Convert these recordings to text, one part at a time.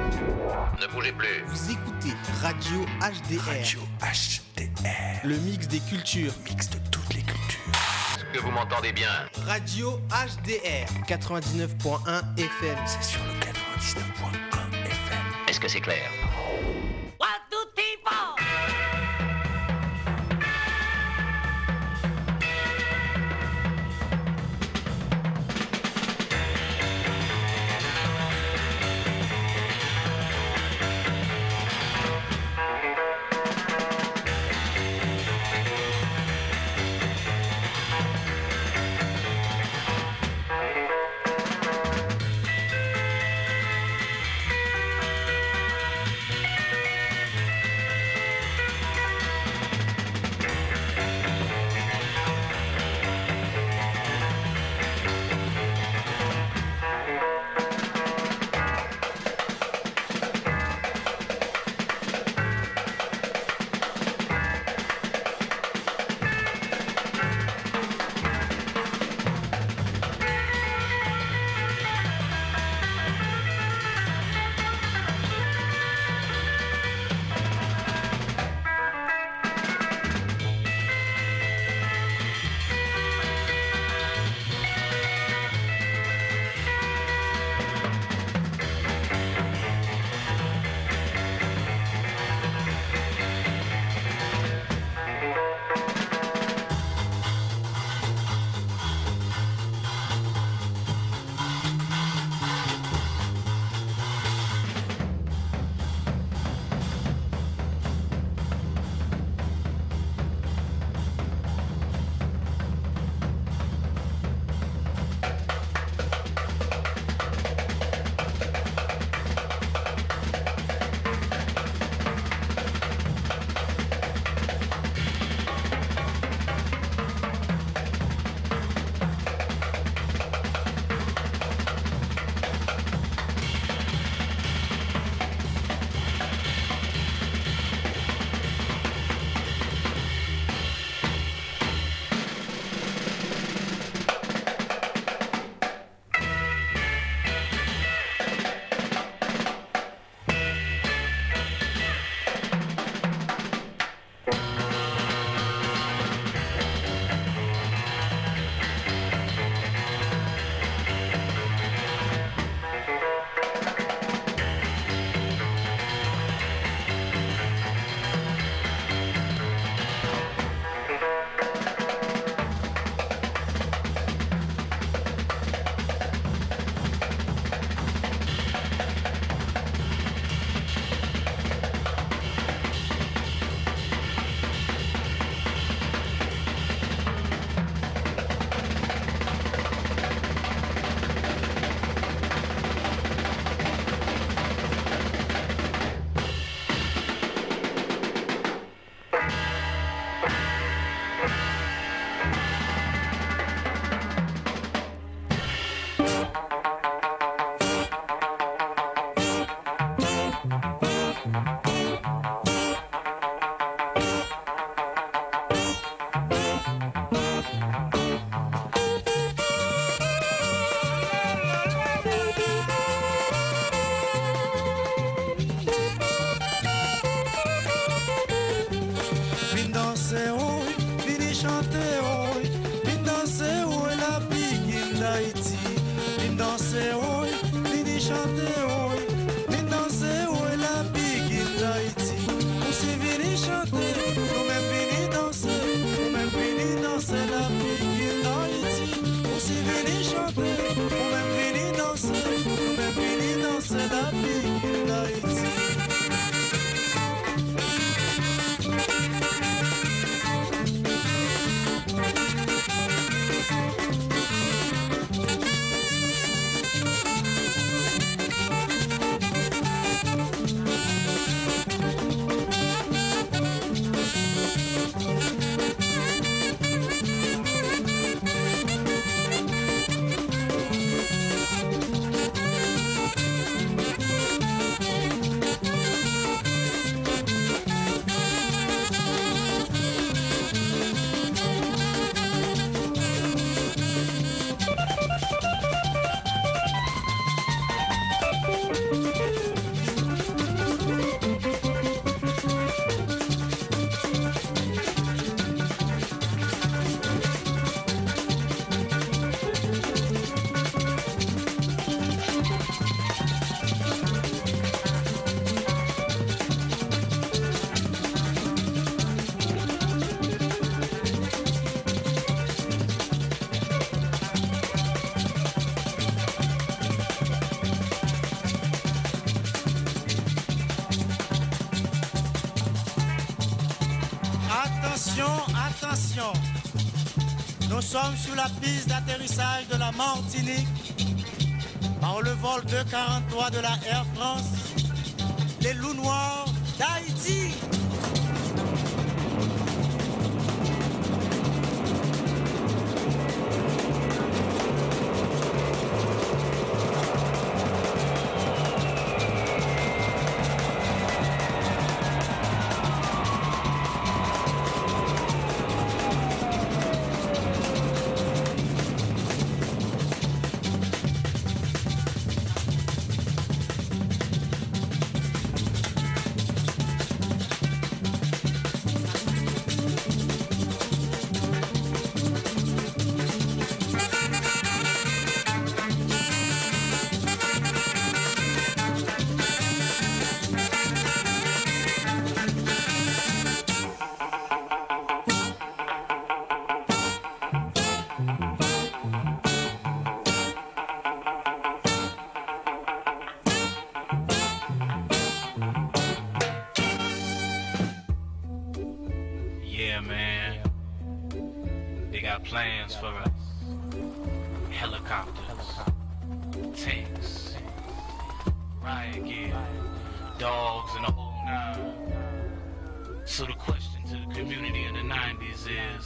Ne bougez plus. Vous écoutez Radio HDR. Radio HDR. Le mix des cultures. Mix de toutes les cultures. Est-ce que vous m'entendez bien? Radio HDR 99.1 FM. C'est sur le 99.1 FM. Est-ce que c'est clair? Attention, attention. Nous sommes sur la piste d'atterrissage de la Martinique par le vol 243 de la Air France, les loups noirs d'Haïti. Plans for us. Helicopters, tanks, riot gear, dogs, and the whole nine. So the question to the community in the 90s is,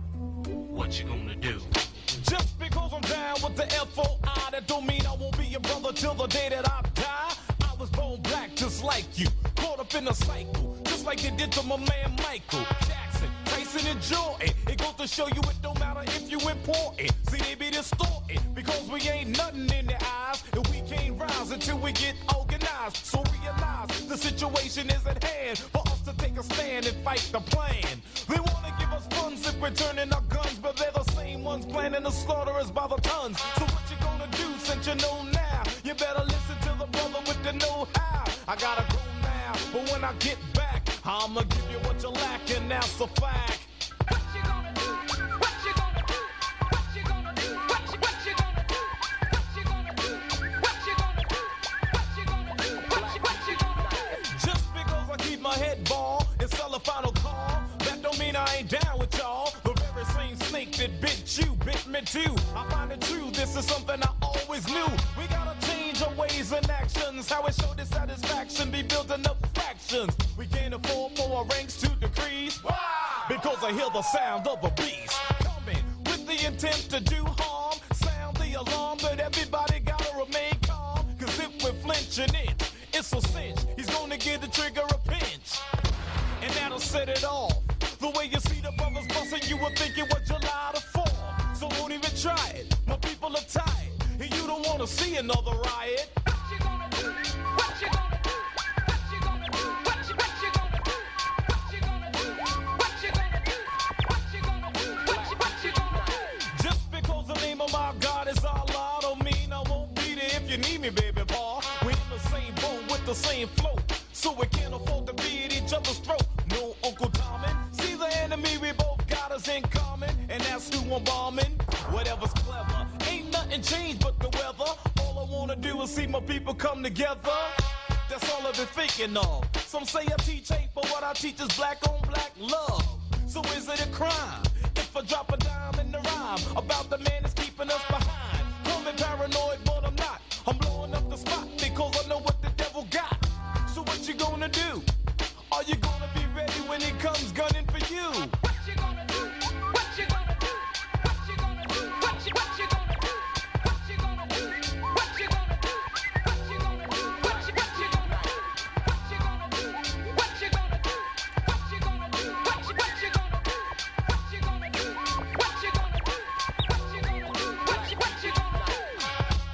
what you gonna do? Just because I'm down with the FOI, that don't mean I won't be your brother till the day that I die. I was born black just like you, caught up in a cycle, just like they did to my man Michael Jackson, Tyson, and Jordan. It goes to show you it don't matter if you important. See, they be distorted because we ain't nothing in their eyes, and we can't rise until we get organized. So realize the situation is at hand for us to take a stand and fight the plan. They wanna give us funds if we're turning our guns, but they're the same ones planning to slaughter us by the tons. So what you gonna do since you know now? You better listen to the brother with the know-how. I gotta go now, but when I get back, I'ma give you what you're lacking. That's a fact. What you gonna do? What you gonna do? What you gonna do? What you gonna do? What you gonna do? What you gonna do? What you gonna do? What you gonna do? Just because I keep my head bald and sell a final call, that don't mean I ain't down with y'all. The very same snake that bit you, bit me too. I find it true, this is something I always knew. We gotta change our ways and actions. How it show dissatisfaction, be building up factions. We can't afford for our ranks to decrease. Why? Because I hear the sound of a beast coming with the intent to do harm. Sound the alarm, but everybody gotta remain calm. Cause if we're flinching it's a cinch. He's gonna give the trigger a pinch, and that'll set it off. The way you see the brothers busting, you would think it was July the 4th. So don't even try it, my people are tired, and you don't wanna see another riot. What you gonna do? What you gonna do? What you gonna do? What you gonna do? What you gonna do? What you gonna do? What you gonna do? What you gonna do? Just because the name of my God is Allah don't mean I won't be there if you need me, baby Paul. We're in the same boat with the same float, so we can't afford to be at each other's throat. No Uncle Tommy, see the enemy, we both got us in common, and that's who I'm bombing. Whatever's clever, ain't nothing changed but the weather. All I wanna do is see my people come together. That's all I've been thinking of. Some say I teach hate, but what I teach is black on black love. So is it a crime if I drop a dime in the rhyme about the man that's keeping us behind? Call me paranoid, but I'm not. I'm blowing up the spot because I know what the devil got. So what you gonna do? Are you gonna be ready when it comes gunning for you? What you gonna do? What you gonna do? What you gonna do? What you gonna do? What you gonna do? What you gonna do? What you gonna do? What you gonna do? What you gonna do? What you gonna do? What you gonna do? What you gonna do? What you gonna do? What you gonna do? What you gonna do? What you gonna do?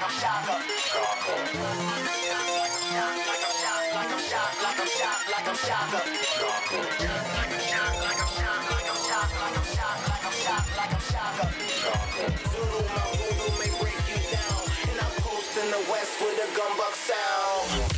In the west with a gumbuck sound.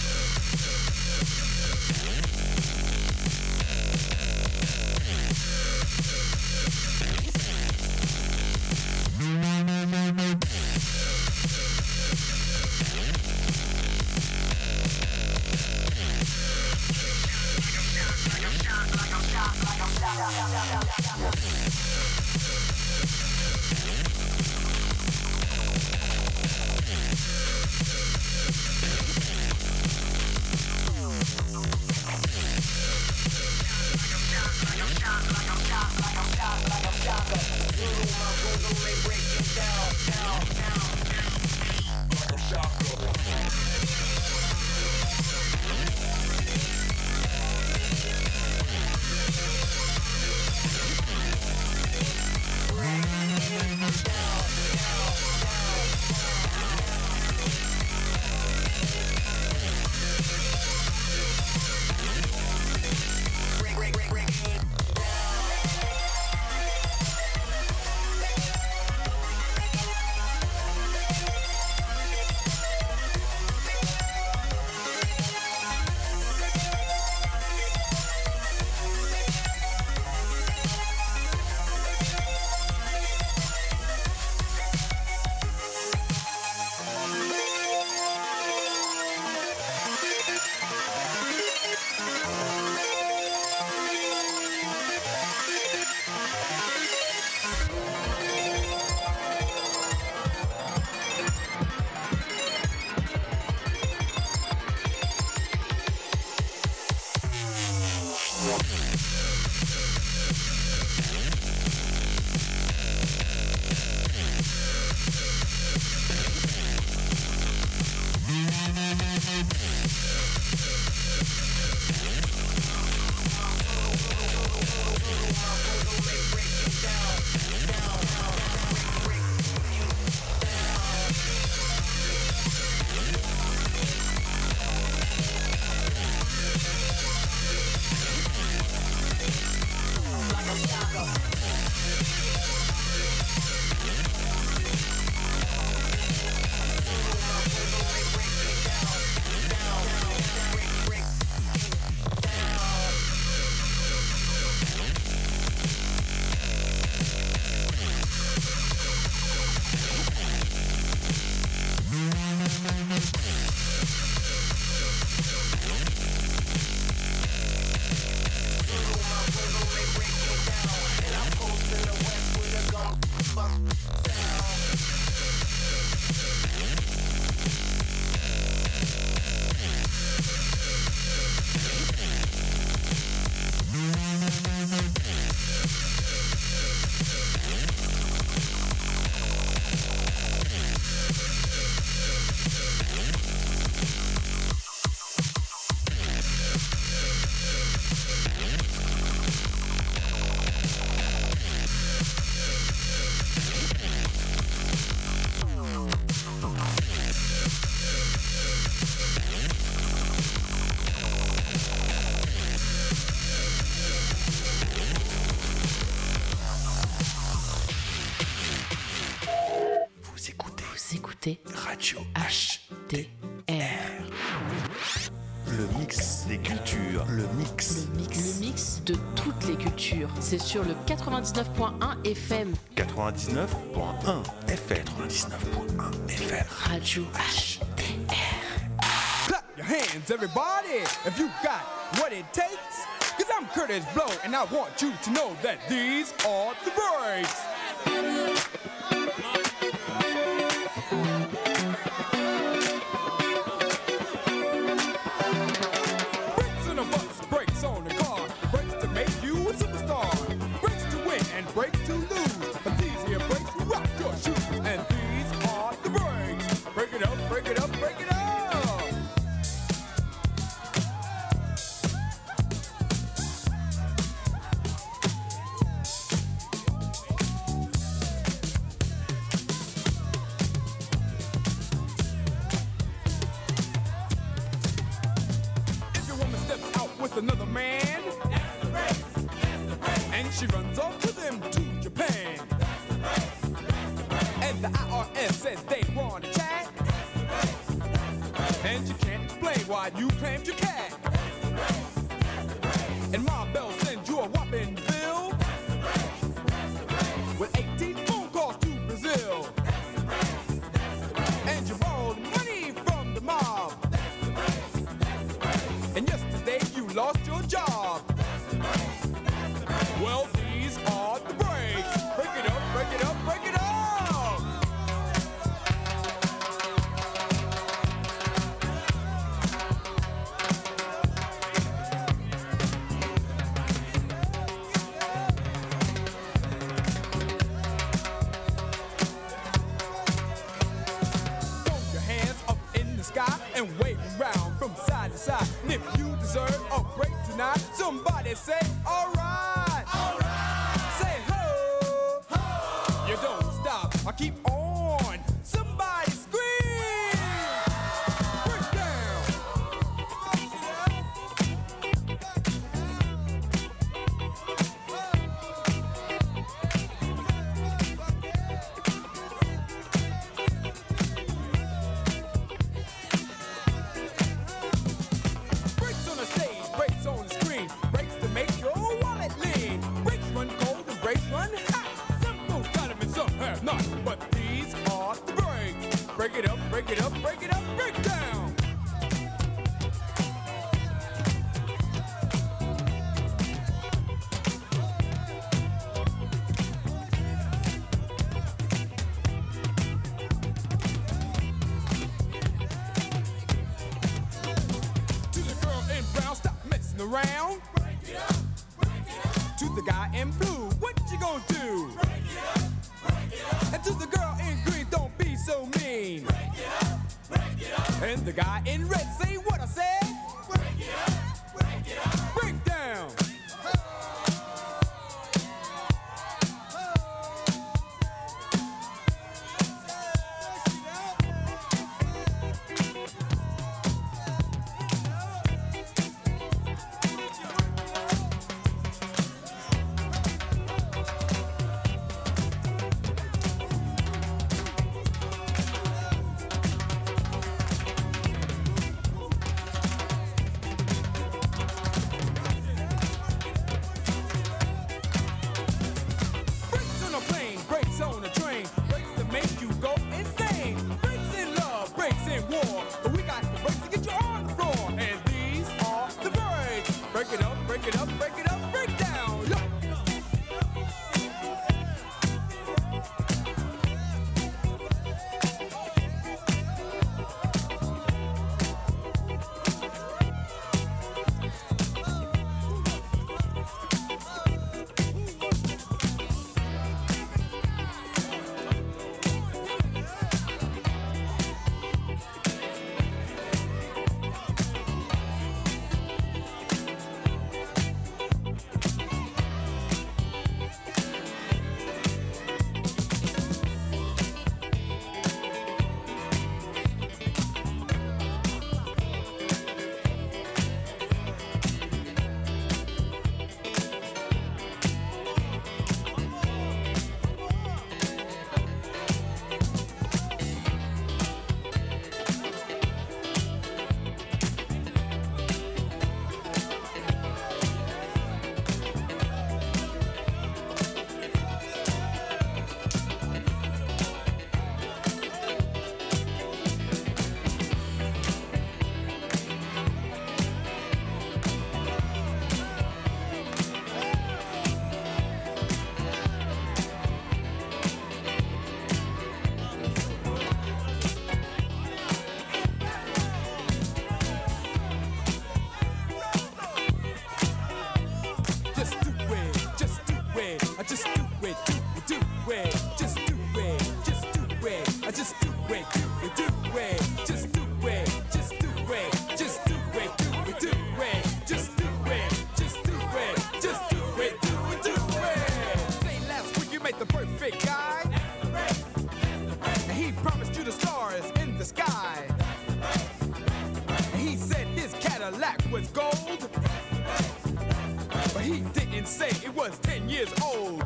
Radio HDR. Le mix des cultures. Le mix De toutes les cultures. C'est sur le 99.1 FM. 99.1 FM. 99.1 FM. Radio HDR. Clap your hands, everybody, if you got what it takes. Cause I'm Curtis Blow, and I want you to know that these are the breaks. Brakes on a bus, brakes on a car, brakes to make you a superstar, brakes to win and brakes to lose. But these here brakes will rock your shoes, and these are the breaks. Break it up, break it up, break it up. She runs off to them to Japan. And the IRS says they want to chat. And you can't explain why you claimed your cat. And Ma Bell sends you a whopping bill with 18 phone calls to Brazil. And you borrowed money from the mob. And yesterday you lost your job. Well, these are the breaks. Break it up, break it up, break it up. And wave around from side to side. And if you deserve a break tonight, somebody say, alright. Alright. Say ho. Ho. You don't stop. I keep on. Somebody scream. Break down. Break it up, break it up, break it up, break down. To the girl in brown, stop messing around. Break it up, break it up. To the guy in blue, what you gonna do? Break it up, break it up. And to the girl in green, don't be so mean. Break it up, break it up. And the guy in red, say what I said. Break it up, break it up. Break down. years old.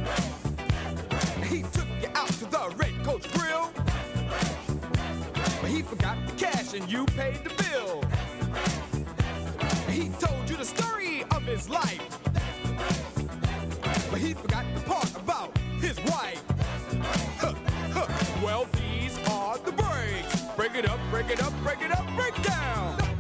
He took you out to the Red Coach Grill, but he forgot the cash and you paid the bill. He told you the story of his life, but he forgot the part about his wife. Well, these are the breaks. Break it up, break it up, break it up, break down.